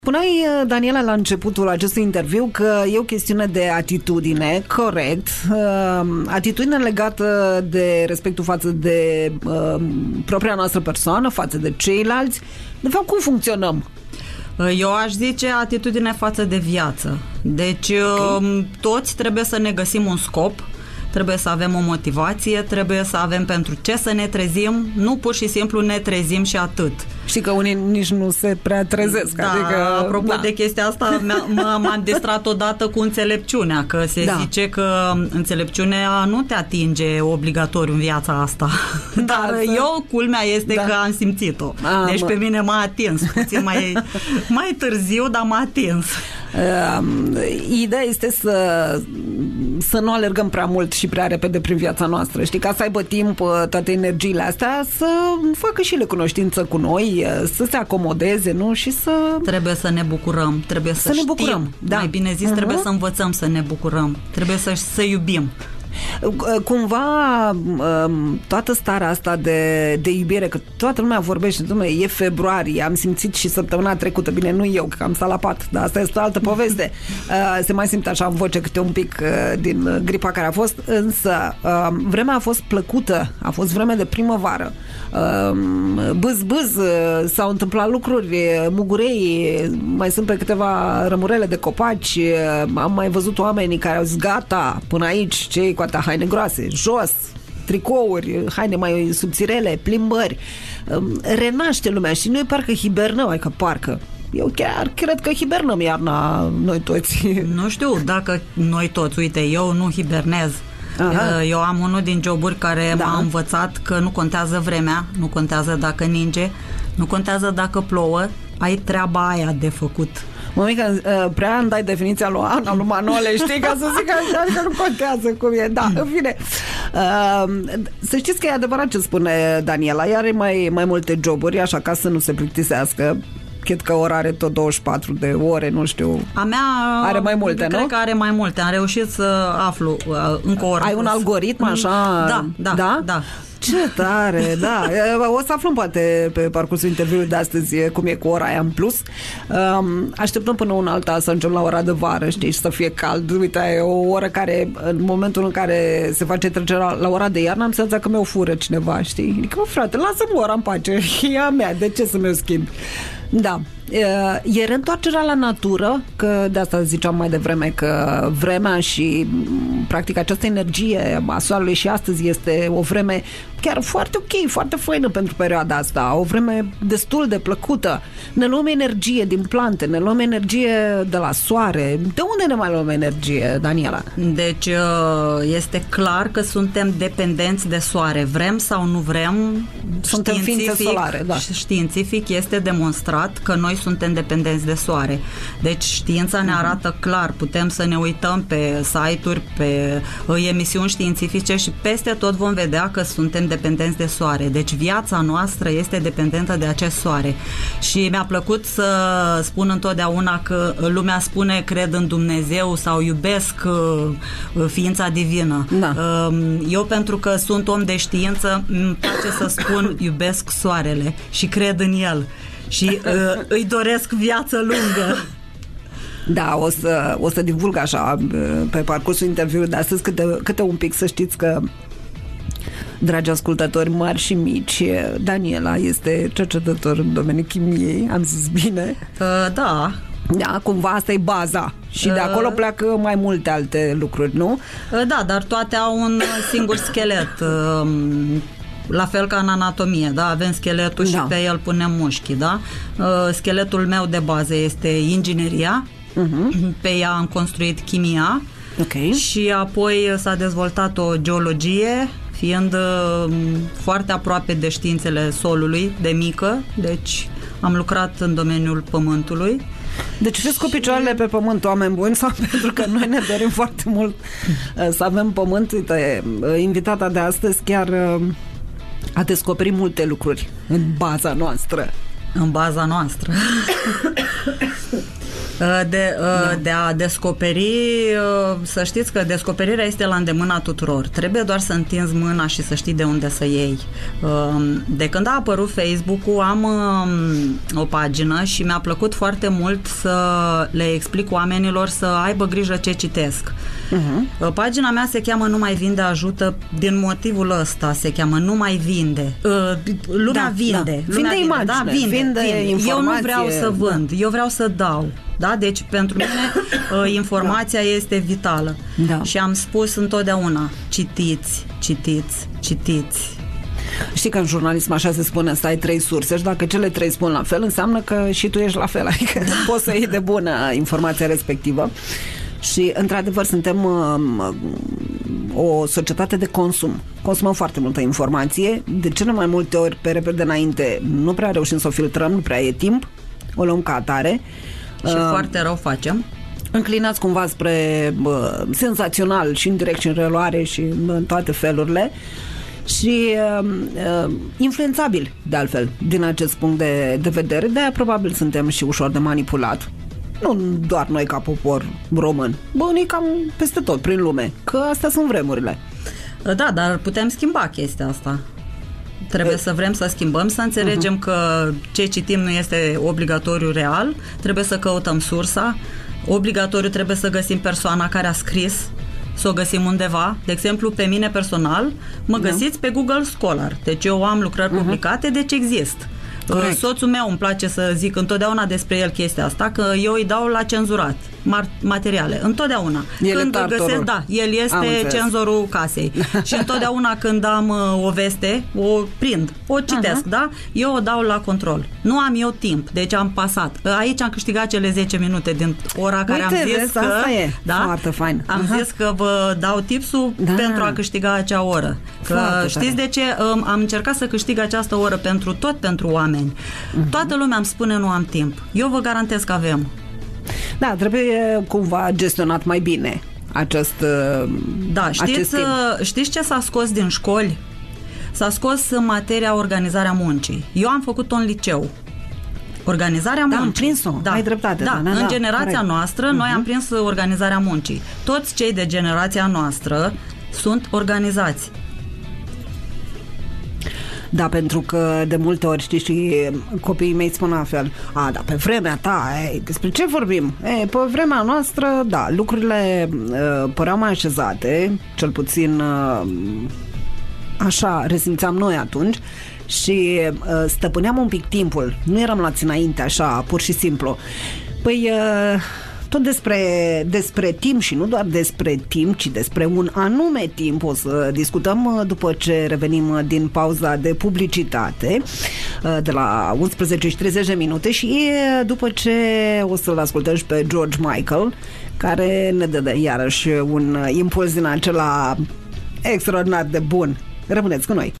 Spuneai, Daniela, la începutul acestui interviu că e o chestiune de atitudine, corect, atitudine legată de respectul față de propria noastră persoană, față de ceilalți. De fapt, cum funcționăm? Eu aș zice atitudine față de viață. Deci toți trebuie să ne găsim un scop, trebuie să avem o motivație, trebuie să avem pentru ce să ne trezim, nu pur și simplu ne trezim și atât. Știi că unii nici nu se prea trezesc. Da, adică, apropo de chestia asta, m-am distrat odată cu înțelepciunea, că se zice că înțelepciunea nu te atinge obligatoriu în viața asta. Dar eu, culmea este că am simțit-o. Deci pe mine m-a atins, puțin mai târziu, dar m-a atins. Ideea este să nu alergăm prea mult și prea repede prin viața noastră, știi, ca să aibă timp toate energiile astea să facă și le cunoștință cu noi, să se acomodeze, nu? Și să... Trebuie să ne bucurăm, trebuie să știm, bucurăm. Da. Mai bine zis, trebuie să învățăm să ne bucurăm, trebuie să iubim. Cumva toată starea asta de iubire, că toată lumea vorbește, e februarie, am simțit și săptămâna trecută, bine, nu eu, că am stat la pat, dar asta este o altă poveste, se mai simte așa în voce câte un pic din gripa care a fost, însă vremea a fost plăcută, a fost vreme de primăvară, bâz, s-au întâmplat lucruri, mugurei, mai sunt pe câteva rămurele de copaci, am mai văzut oamenii care au zis gata, până aici, cei cu atâtea haine groase, jos, tricouri, haine mai subțirele, plimbări, renaște lumea și noi parcă hibernăm, adică parcă. Eu chiar cred că hibernăm iarna noi toți. Nu știu dacă noi toți, uite, eu nu hibernez. Aha. Eu am unul din joburi care m-a învățat că nu contează vremea, nu contează dacă ninge, nu contează dacă plouă, ai treaba aia de făcut. Mămică, prea îmi dai definiția lui Ana, lui Manole, știi, ca să zic așa că nu contează cum e. Da, în fine. Să știți că e adevărat ce spune Daniela, ea are mai multe joburi, așa ca să nu se plictisească. Cred că ora are tot 24 de ore, nu știu. A mea are mai multe, nu? Cred că are mai multe. Am reușit să aflu încă o oră. Ai un algoritm așa? Da. Ce tare, da. O să aflăm poate pe parcursul interviului de astăzi cum e cu ora aia în plus. Așteptăm până una alta să ajungem la ora de vară, știi, și să fie cald. Uite, e o oră care, în momentul în care se face trecerea la ora de iarnă, am senzația că mi-o fură cineva, știi? Adică, frate, lasă-mi ora în pace. E a mea, de ce să mi-o schimb? Da. E reîntoarcerea la natură, că de asta ziceam mai devreme că vremea și practic această energie a soarelui și astăzi este o vreme chiar foarte ok, foarte faină pentru perioada asta, o vreme destul de plăcută. Ne luăm energie din plante, ne luăm energie de la soare. De unde ne mai luăm energie, Daniela? Deci este clar că suntem dependenți de soare. Vrem sau nu vrem, suntem ființe solare, da. Științific este demonstrat că noi suntem dependenți de soare. Deci știința ne arată clar, putem să ne uităm pe site-uri, pe emisiuni științifice și peste tot vom vedea că suntem dependenți de soare. Deci viața noastră este dependentă de acest soare. Și mi-a plăcut să spun întotdeauna că lumea spune cred în Dumnezeu sau iubesc ființa divină. Da. Eu, pentru că sunt om de știință, îmi place să spun iubesc soarele și cred în el. Și îi doresc viață lungă. Da, o să divulg așa pe parcursul interviului de astăzi câte un pic, să știți că, dragi ascultători mari și mici, Daniela este cercetător în domeniul chimiei, am zis bine? Da. Da, cumva asta e baza și de acolo pleacă mai multe alte lucruri, nu? Da, dar toate au un singur schelet. La fel ca în anatomie, da? Avem scheletul și pe el punem mușchii, da? Scheletul meu de bază este ingineria, pe ea am construit chimia, și apoi s-a dezvoltat o geologie, fiind foarte aproape de științele solului, de mică, deci am lucrat în domeniul pământului. Deci fiți cu picioarele pe pământ, oameni buni, sau pentru că noi ne dorim foarte mult să avem pământ. Uite, invitata de astăzi chiar a descoperit multe lucruri în baza noastră. În baza noastră. De a descoperi, să știți că descoperirea este la îndemâna tuturor. Trebuie doar să întinzi mâna și să știi de unde să iei. De când a apărut Facebook-ul, am o pagină și mi-a plăcut foarte mult să le explic oamenilor să aibă grijă ce citesc. Pagina mea se cheamă Nu mai vinde, ajută din motivul ăsta, se cheamă Nu mai vinde. Lumea vinde. Vinde imagine, vinde informație. Eu nu vreau să vând, eu vreau să dau. Da? Deci, pentru mine, informația este vitală. Da. Și am spus întotdeauna, citiți. Știi că în jurnalism așa se spune să ai 3 surse și dacă cele 3 spun la fel, înseamnă că și tu ești la fel. Adică poți să iei de bună informația respectivă. Și, într-adevăr, suntem o societate de consum. Consumăm foarte multă informație. De cele mai multe ori, pe repede înainte, nu prea reușim să o filtrăm, nu prea e timp. O luăm ca atare. Și foarte rău facem. Înclinați cumva spre senzațional și în direct și în reluare și în toate felurile și influențabil, de altfel, din acest punct de vedere. De-aia probabil suntem și ușor de manipulat. Nu doar noi ca popor român, bănii cam peste tot prin lume, că astea sunt vremurile. Da, dar putem schimba chestia asta. Trebuie să vrem să schimbăm, să înțelegem că ce citim nu este obligatoriu real, trebuie să căutăm sursa, obligatoriu trebuie să găsim persoana care a scris, să o găsim undeva. De exemplu, pe mine personal, mă găsiți pe Google Scholar. Deci eu am lucrări publicate, deci exist. Corect. Soțul meu îmi place să zic întotdeauna despre el chestia asta, că eu îi dau la cenzurat materiale, întotdeauna. Când găsesc, el este cenzorul casei. Și întotdeauna când am o veste, o prind, o citesc, da? Eu o dau la control. Nu am eu timp, deci am pasat. Aici am câștigat cele 10 minute din ora care am zis că... Asta e foarte fain. Am zis că vă dau tipsul pentru a câștiga acea oră. Că știți de ce? Am încercat să câștig această oră pentru oameni. Toată lumea îmi spune nu am timp. Eu vă garantez că avem. Da, trebuie cumva gestionat mai bine acest știți ce s-a scos din școli? S-a scos materia organizarea muncii. Eu am făcut-o în liceu. Organizarea muncii. Am prins-o, ai dreptate. În generația noastră, noi am prins organizarea muncii. Toți cei de generația noastră sunt organizați. Da, pentru că de multe ori, știi, și copiii mei spun la fel, pe vremea ta, despre ce vorbim? Pe vremea noastră, lucrurile păreau mai așezate, cel puțin așa resimțeam noi atunci și stăpâneam un pic timpul, nu eram luați înainte așa, pur și simplu. Păi... tot despre timp și nu doar despre timp, ci despre un anume timp o să discutăm după ce revenim din pauza de publicitate de la 11:30 și după ce o să-l ascultăm și pe George Michael, care ne dă iarăși un impuls din acela extraordinar de bun. Rămâneți cu noi!